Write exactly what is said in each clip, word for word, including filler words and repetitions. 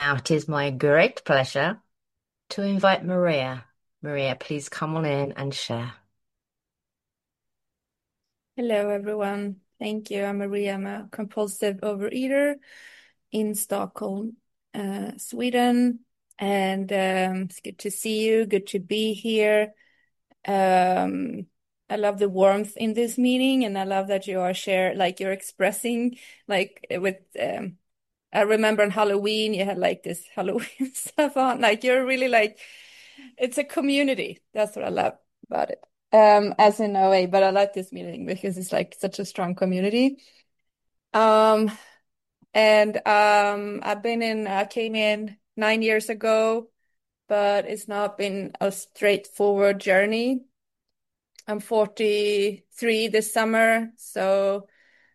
Now it is my great pleasure to invite Maria. Maria, please come on in and share. Hello, everyone. Thank you. I'm Maria. I'm a compulsive overeater in Stockholm, uh, Sweden. And um, it's good to see you. Good to be here. Um, I love the warmth in this meeting, and I love that you are share like you're expressing like with. Um, I remember on Halloween you had like this Halloween stuff on. Like you're really like it's a community. That's what I love about it. Um, as in O A, but I like this meeting because it's like such a strong community. Um, and um, I've been in, I came in nine years ago, but it's not been a straightforward journey. I'm forty-three this summer, so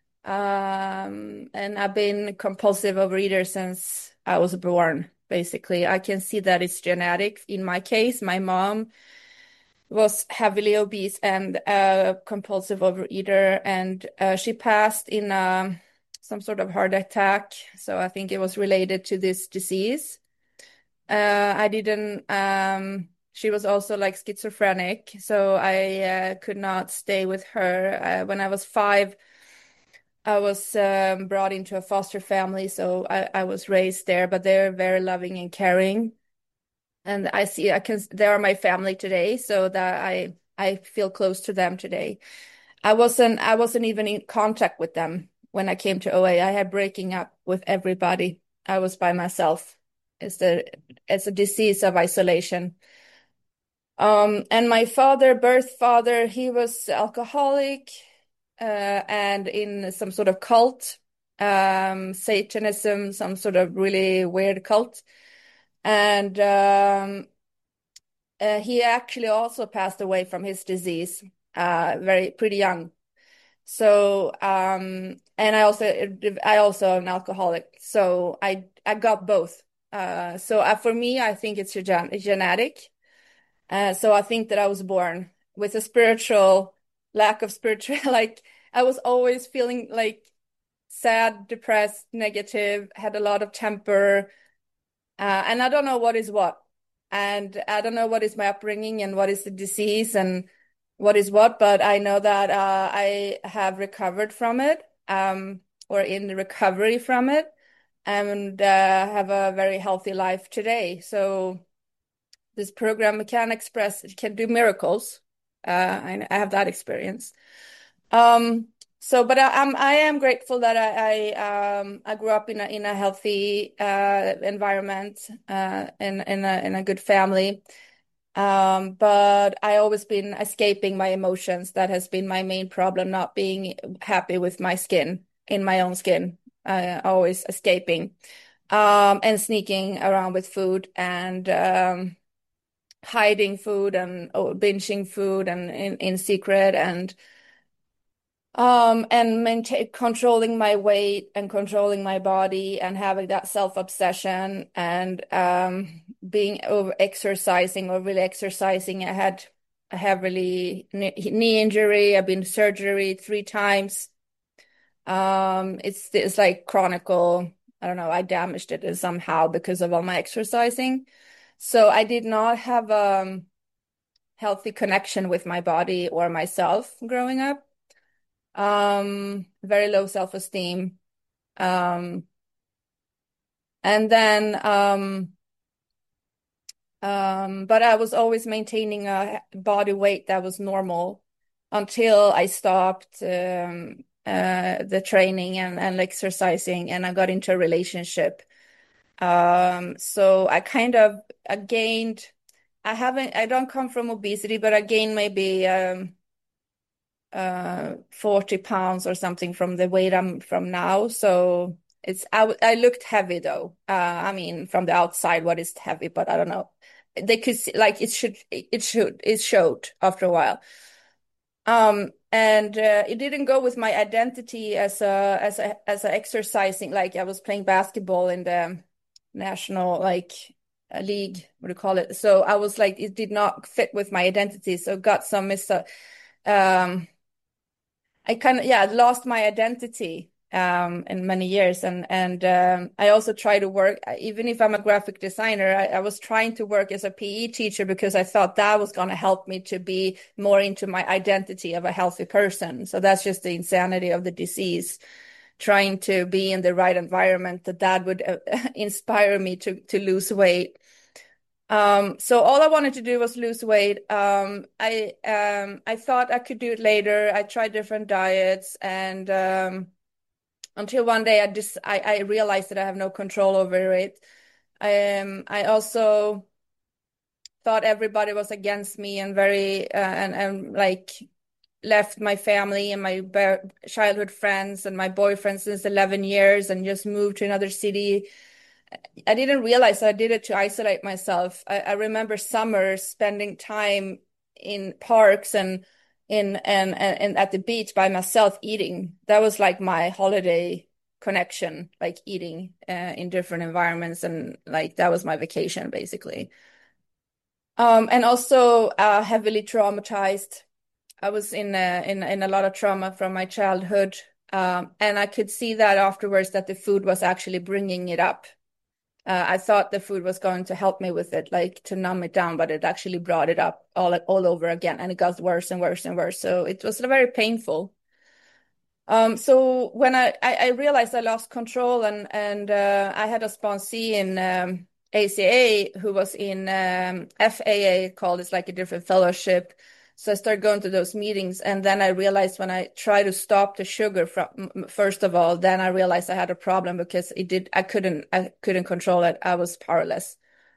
um, and I've been compulsive overeater since I was born, basically. I can see that it's genetic in my case. My mom was heavily obese and a compulsive overeater, and uh, she passed in um, some sort of heart attack. So I think it was related to this disease. Uh, I didn't. Um, she was also like schizophrenic, so I uh, could not stay with her. Uh, when I was five, I was um, brought into a foster family, so I, I was raised there. But they're very loving and caring, and I see I can they are my family today, so that I I feel close to them today. I wasn't I wasn't even in contact with them when I came to O A. I had breaking up with everybody. I was by myself. It's the it's a disease of isolation. Um, and my father, birth father, he was alcoholic, uh, and in some sort of cult, um, Satanism, some sort of really weird cult. And um, uh, he actually also passed away from his disease, uh, very pretty young. So, um, and I also I also am an alcoholic, so I I got both. Uh, so uh, for me, I think it's gen genetic. Uh, so I think that I was born with a spiritual lack of spiritual, like I was always feeling like sad, depressed, negative, had a lot of temper, uh, and I don't know what is what. And I don't know what is my upbringing and what is the disease and what is what, but I know that uh, I have recovered from it, um, or in the recovery from it, and uh, have a very healthy life today. So this program can express, it can do miracles. Uh, I, I have that experience. Um, so, but I, I'm I am grateful that I I um I grew up in a in a healthy uh environment, uh in in a in a good family. Um, but I always been escaping my emotions. That has been my main problem, not being happy with my skin, in my own skin. Uh, always escaping, um, and sneaking around with food and um hiding food and oh, binging food and in in secret and Um, and maintain controlling my weight and controlling my body and having that self-obsession and um being over exercising or really exercising. I had I have really knee, knee injury. I've been to surgery three times. Um, it's it's like chronicle. I don't know, I damaged it somehow because of all my exercising. So I did not have a um, healthy connection with my body or myself growing up. Um, very low self-esteem. Um, and then, um, um, but I was always maintaining a body weight that was normal until I stopped um, uh, the training and, and exercising, and I got into a relationship. Um, so I kind of I gained. I haven't. I don't come from obesity, but I gained maybe um, uh forty pounds or something from the weight I'm from now. So it's I, I looked heavy though. Uh I mean from the outside what is heavy, but I don't know. They could see like it should it should it showed after a while. Um and uh, it didn't go with my identity as a as a as a exercising, like I was playing basketball in the national like a league, what do you call it? So I was like it did not fit with my identity. So got some mis um I kind of, yeah, lost my identity. um, in many years. And and um, I also try to work, even if I'm a graphic designer, I, I was trying to work as a P E teacher because I thought that was going to help me to be more into my identity of a healthy person. So that's just the insanity of the disease. Trying to be in the right environment that that would uh, inspire me to to lose weight. Um, so all I wanted to do was lose weight. Um, I um, I thought I could do it later. I tried different diets, and um, until one day I just I, I realized that I have no control over it. Um, I also thought everybody was against me and very uh, and and like left my family and my childhood friends and my boyfriend since eleven years and just moved to another city. I didn't realize I did it to isolate myself. I, I remember summers spending time in parks and in and, and and at the beach by myself eating. That was like my holiday connection, like eating uh, in different environments, and like that was my vacation basically. Um, and also uh, heavily traumatized. I was in a, in in a lot of trauma from my childhood, um, and I could see that afterwards that the food was actually bringing it up. Uh, I thought the food was going to help me with it, like to numb it down, but it actually brought it up all all over again, and it got worse and worse and worse. So it was very painful. Um, so when I, I, I realized I lost control, and and uh, I had a sponsee in um, A C A who was in um, F A A, called it's like a different fellowship. So I started going to those meetings, and then I realized when I tried to stop the sugar from first of all, then I realized I had a problem because it did I couldn't I couldn't control it. I was powerless.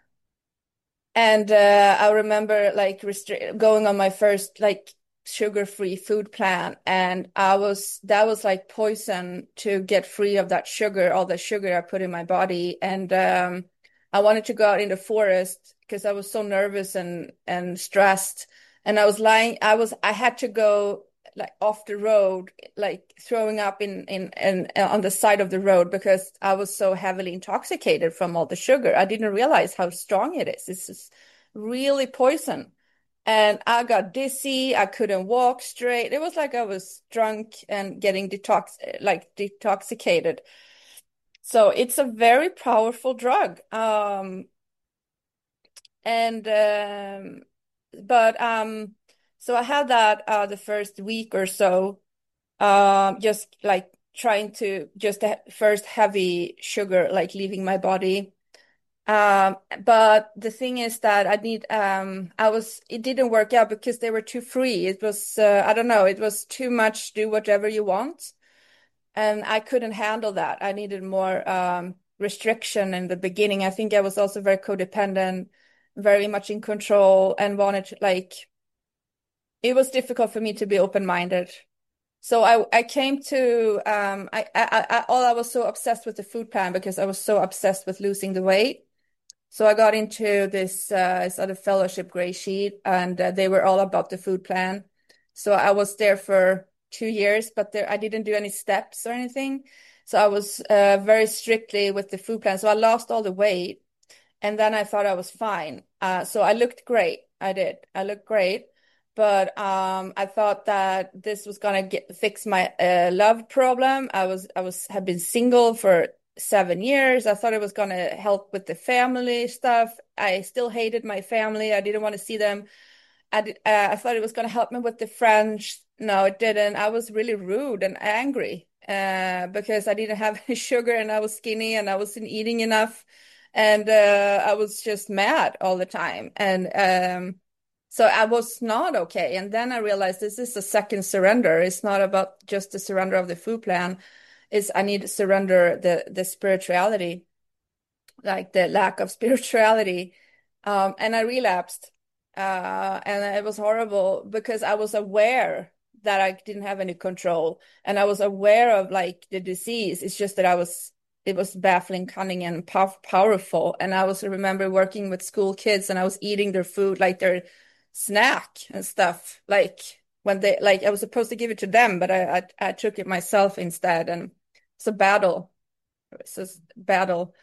And uh, I remember like restrict going on my first like sugar-free food plan, and I was that was like poison to get free of that sugar, all the sugar I put in my body. And um, I wanted to go out in the forest because I was so nervous and and stressed. And I was lying, I was I had to go like off the road, like throwing up in in, in uh, on the side of the road because I was so heavily intoxicated from all the sugar. I didn't realize how strong it is. It's just really poison. And I got dizzy. I couldn't walk straight. It was like I was drunk and getting detox like detoxicated. So it's a very powerful drug. Um, and um, but um, so I had that uh the first week or so, um, just like trying to just ha first heavy sugar, like leaving my body. Um, but the thing is that I need, um, I was, it didn't work out because they were too free. It was, uh, I don't know, it was too much, do whatever you want. And I couldn't handle that. I needed more, um, restriction in the beginning. I think I was also very codependent, very much in control, and wanted to, like, it was difficult for me to be open-minded. So I I came to um I, I I all I was so obsessed with the food plan because I was so obsessed with losing the weight. So I got into this uh sort of fellowship gray sheet, and uh, they were all about the food plan. So I was there for two years, but there I didn't do any steps or anything. So I was uh, very strictly with the food plan. So I lost all the weight, and then I thought I was fine. Uh, so I looked great. I did. I looked great. But um, I thought that this was gonna get fix my uh, love problem. I was I was had been single for seven years. I thought it was gonna help with the family stuff. I still hated my family. I didn't want to see them. I did, uh, I thought it was gonna help me with the French. No, it didn't. I was really rude and angry uh, because I didn't have any sugar, and I was skinny, and I wasn't eating enough, and uh, I was just mad all the time. And um, so I was not okay. And then I realized this is a second surrender. It's not about just the surrender of the food plan. It's I need to surrender the the spirituality, like the lack of spirituality. Um, and I relapsed. Uh, and it was horrible because I was aware that I didn't have any control, and I was aware of like the disease. It's just that I was, it was baffling, cunning, and pow powerful. And I was remember working with school kids, and I was eating their food, like their snack and stuff. Like when they, like I was supposed to give it to them, but I, I, I took it myself instead. And it's a battle. It's a battle.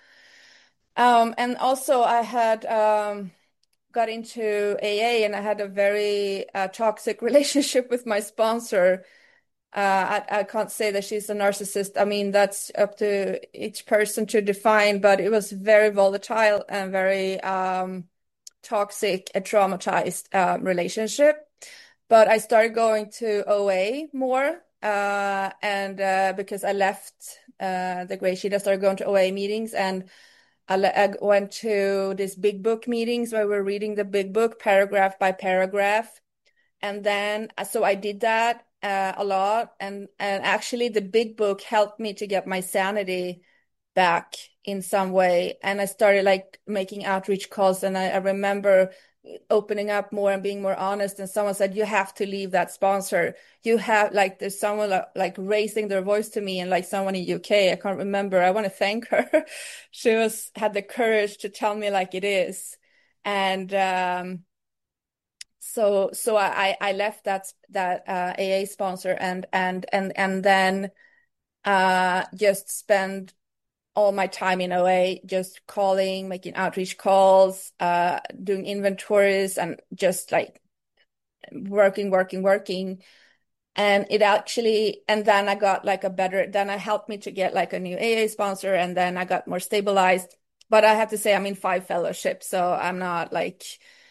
Um, and also I had um, got into A A, and I had a very uh, toxic relationship with my sponsor. Uh, I, I can't say that she's a narcissist. I mean, that's up to each person to define, but it was very volatile and very um, toxic and traumatized um, relationship. But I started going to O A more, uh, and uh, because I left uh, the Gray Sheet, I started going to O A meetings, and I, le- I went to these big book meetings where we're reading the big book paragraph by paragraph. And then uh, so I did that uh, a lot, and and actually the big book helped me to get my sanity back in some way. And I started like making outreach calls, and I, I remember opening up more and being more honest. And someone said, "You have to leave that sponsor. You have like there's someone like, like raising their voice to me, and like someone in U K, I can't remember. I want to thank her. She was had the courage to tell me like it is, and um." So so I I left that that uh, A A sponsor and and and and then uh just spend all my time in O A just calling, making outreach calls, uh doing inventories and just like working, working, working. And it actually, and then I got like a better, then I helped me to get like a new A A sponsor, and then I got more stabilized. But I have to say I'm in five fellowships, so I'm not like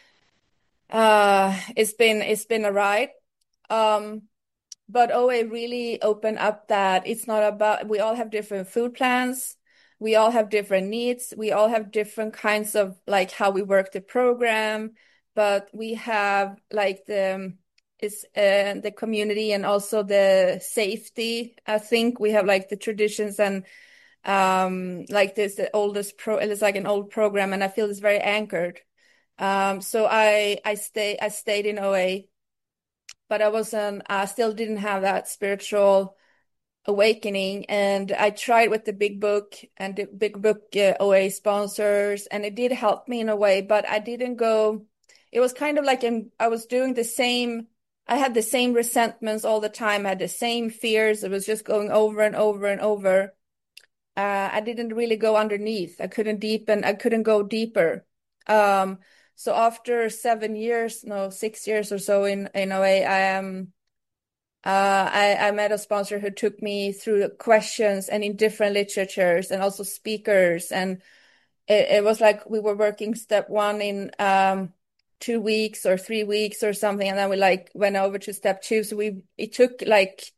uh it's been it's been a ride. Um But O A really opened up that it's not about, we all have different food plans. We all have different needs. We all have different kinds of like how we work the program, but we have like the, is uh, the community and also the safety. I think we have like the traditions and um like this, the oldest pro, it's like an old program, and I feel it's very anchored. Um, so I I stay I stayed in O A, but I wasn't, I still didn't have that spiritual awakening. And I tried with the big book and the big book uh, O A sponsors, and it did help me in a way, but I didn't go, it was kind of like in, I was doing the same, I had the same resentments all the time, I had the same fears. It was just going over and over and over. Uh, I didn't really go underneath. I couldn't deepen, I couldn't go deeper. Um, so after seven years, no, six years or so in in O A, I am uh, I, I met a sponsor who took me through questions and in different literatures and also speakers. And it, it was like we were working step one in um, two weeks or three weeks or something. And then we like went over to step two. So we, it took like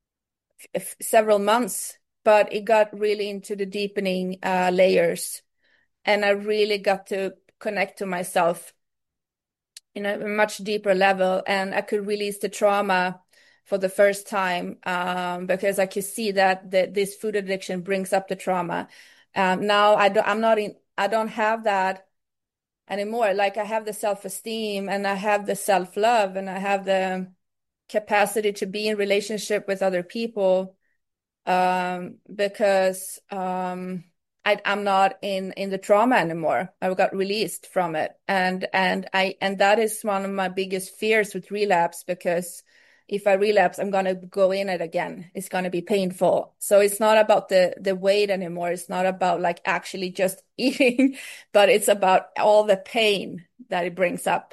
f several months, but it got really into the deepening uh, layers. And I really got to connect to myself in a much deeper level, and I could release the trauma for the first time um, because I could see that the, this food addiction brings up the trauma. Um, now I don't, I'm not in, I don't have that anymore. Like I have the self-esteem and I have the self-love and I have the capacity to be in relationship with other people um, because um, I, I'm not in in the trauma anymore. I got released from it, and and I and that is one of my biggest fears with relapse, because if I relapse, I'm gonna go in it again. It's gonna be painful. So it's not about the the weight anymore. It's not about like actually just eating, but it's about all the pain that it brings up.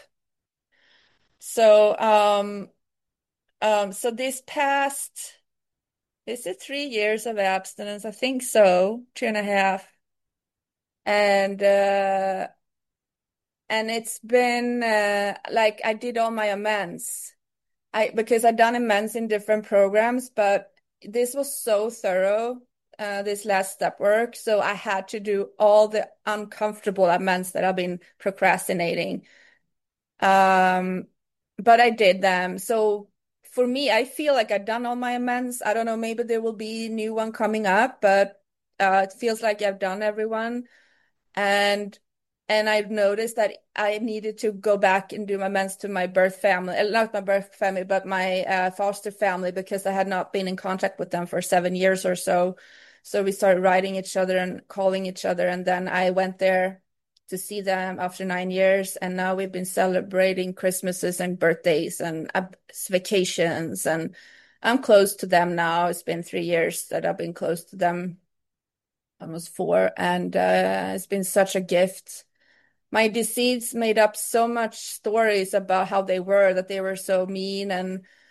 So um um so this past is it three years of abstinence? I think so, two and a half. And uh and it's been uh like I did all my amends. I because I done amends in different programs, but this was so thorough, uh this last step work. So I had to do all the uncomfortable amends that I've been procrastinating. Um, but I did them. So for me, I feel like I've done all my amends. I don't know, maybe there will be new one coming up, but uh, it feels like I've done everyone. And and I've noticed that I needed to go back and do my amends to my birth family, uh, not my birth family, but my uh, foster family, because I had not been in contact with them for seven years or so. So we started writing each other and calling each other, and then I went there to see them after nine years, and now we've been celebrating Christmases and birthdays and uh, vacations, and I'm close to them now. It's been three years that I've been close to them, almost four, and uh, it's been such a gift. My deceased made up so much stories about how they were, that they were so mean and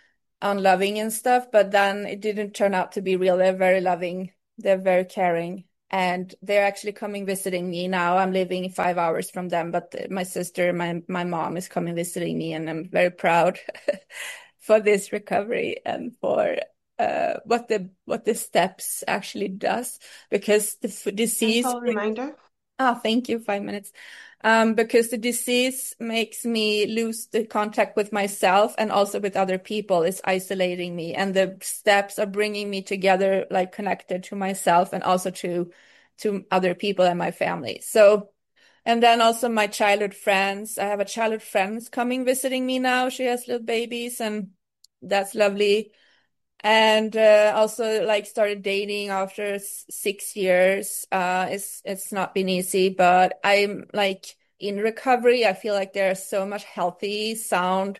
unloving and stuff, but then it didn't turn out to be real. They're very loving. They're very caring. And they're actually coming visiting me now. I'm living five hours from them, but my sister, my my mom is coming visiting me, and I'm very proud for this recovery and for uh, what the what the steps actually does, because the f- disease Gentle brings. reminder. Oh, thank you. Five minutes. Um, because the disease makes me lose the contact with myself and also with other people. It's isolating me, and the steps are bringing me together, like connected to myself and also to to other people and my family. So, and then also my childhood friends. I have a childhood friends coming visiting me now. She has little babies, and that's lovely. And uh, also like started dating after s- six years. Uh, it's it's not been easy, but I'm like in recovery. I feel like there are so much healthy, sound,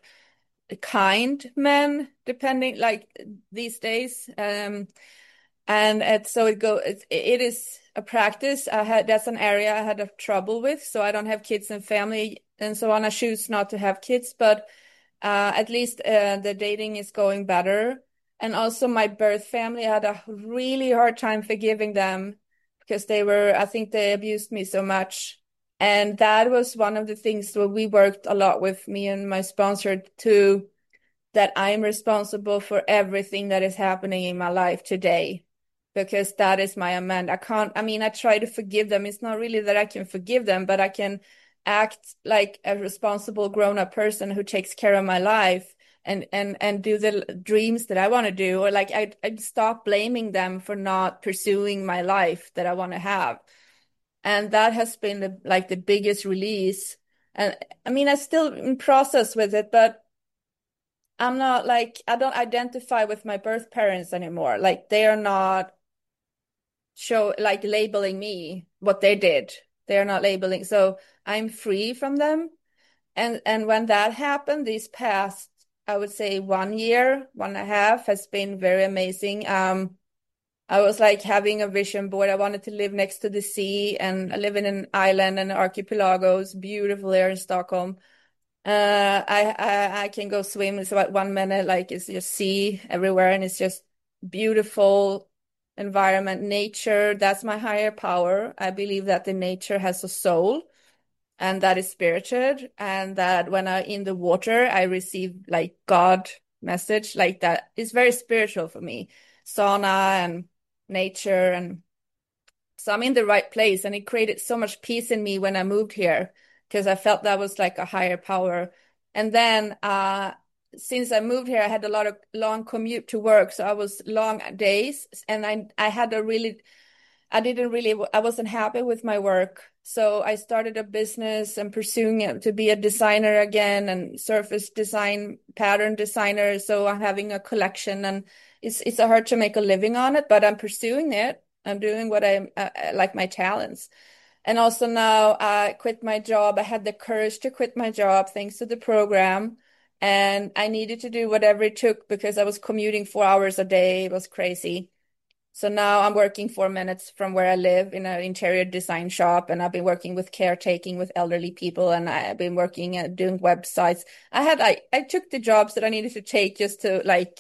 kind men, depending like these days. Um, and it's so it go it, it is a practice. I had That's an area I had a trouble with, so I don't have kids and family and so on. I choose not to have kids, but uh, at least uh, the dating is going better. And also my birth family, I had a really hard time forgiving them because they were, I think they abused me so much. And that was one of the things that we worked a lot with, me and my sponsor too, that I'm responsible for everything that is happening in my life today, because that is my amend. I can't, I mean, I try to forgive them. It's not really that I can forgive them, but I can act like a responsible grown-up person who takes care of my life and and and do the dreams that I want to do, or like I I stop blaming them for not pursuing my life that I want to have. And that has been the like the biggest release. And I mean, I'm still in process with it, but I'm not like, I don't identify with my birth parents anymore. Like they are not show like labeling me what they did. They are not labeling. So I'm free from them. And and when that happened, these past, I would say one year, one and a half has been very amazing. Um, I was like having a vision board. I wanted to live next to the sea, and I live in an island and archipelagos, beautiful here in Stockholm. Uh, I, I I can go swim. It's about one minute, like it's just sea everywhere, and it's just beautiful environment, nature. That's my higher power. I believe that the nature has a soul, and that is spirited, and that when I in the water, I receive like God message, like that is very spiritual for me. Sauna and nature, and so I'm in the right place, and it created so much peace in me when I moved here because I felt that was like a higher power. And then uh since I moved here, I had a lot of long commute to work, so I was long days, and I I had a really I didn't really I wasn't happy with my work. So I started a business and pursuing it to be a designer again, and surface design, pattern designer. So I'm having a collection, and it's it's hard to make a living on it, but I'm pursuing it. I'm doing what I uh, like, my talents. And also now I quit my job. I had the courage to quit my job thanks to the program. And I needed to do whatever it took because I was commuting four hours a day. It was crazy. So now I'm working four minutes from where I live in an interior design shop, and I've been working with caretaking with elderly people, and I've been working at doing websites. I had I I took the jobs that I needed to take just to like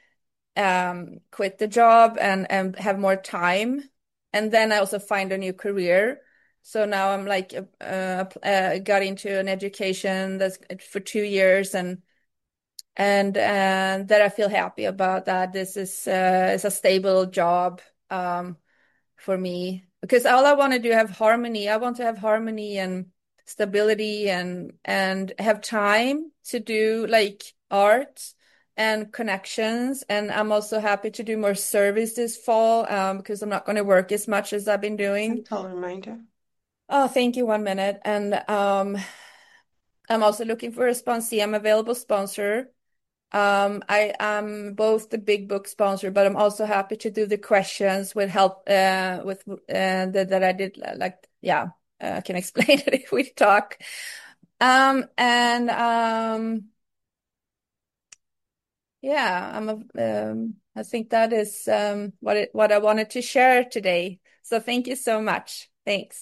um quit the job and and have more time, and then I also find a new career. So now I'm like uh, uh got into an education that's for two years, and and and that I feel happy about that. This is uh, is a stable job um, for me, because all I want to do have harmony. I want to have harmony and stability, and and have time to do like art and connections. And I'm also happy to do more service this fall um, because I'm not going to work as much as I've been doing. Gentle reminder. Oh, thank you. One minute. And um, I'm also looking for a sponsee. I'm available sponsor. Um, I am both the big book sponsor, but I'm also happy to do the questions with help uh, with uh, that, that I did. Like, yeah, uh, I can explain it if we talk. Um, and um, yeah, I'm a, um, I think that is um, what it, what I wanted to share today. So thank you so much. Thanks.